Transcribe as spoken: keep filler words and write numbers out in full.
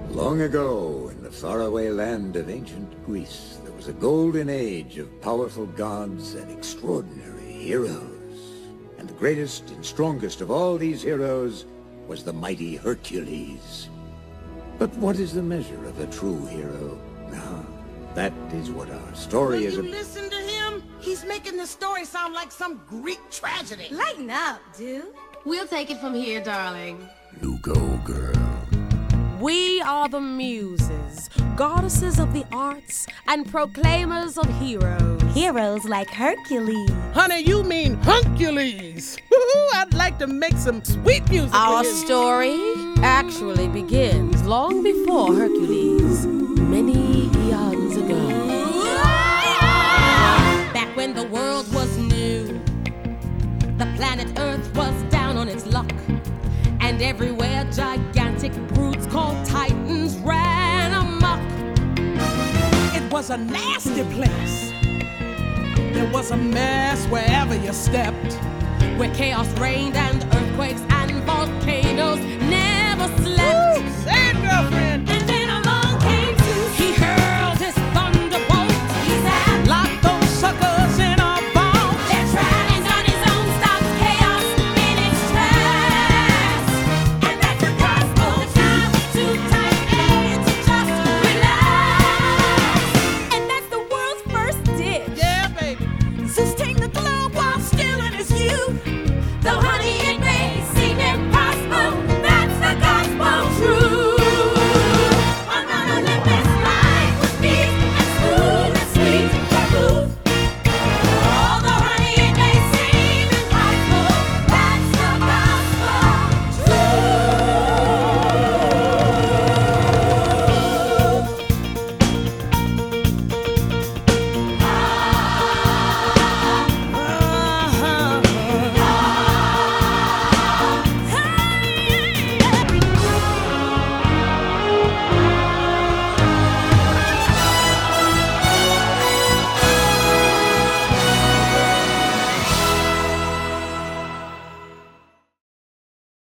Long ago, in the faraway land of ancient Greece, there was a golden age of powerful gods and extraordinary heroes. And the greatest and strongest of all these heroes was the mighty Hercules. But what is the measure of a true hero? Ah, that is what our story Will is you about. listen to him? He's making the story sound like some Greek tragedy. Lighten up, dude. We'll take it from here, darling. You go, girl. We are the Muses, goddesses of the arts and proclaimers of heroes. Heroes like Hercules. Honey, you mean Huncules. I'd like to make some sweet music. Our with you. story actually begins long before Hercules, many eons ago. Back when the world was new, the planet Earth was down on its luck, and everywhere gigantic brutes called Titans ran amok. It was a nasty place. There was a mess wherever you stepped. Where chaos reigned and earthquakes and volcanoes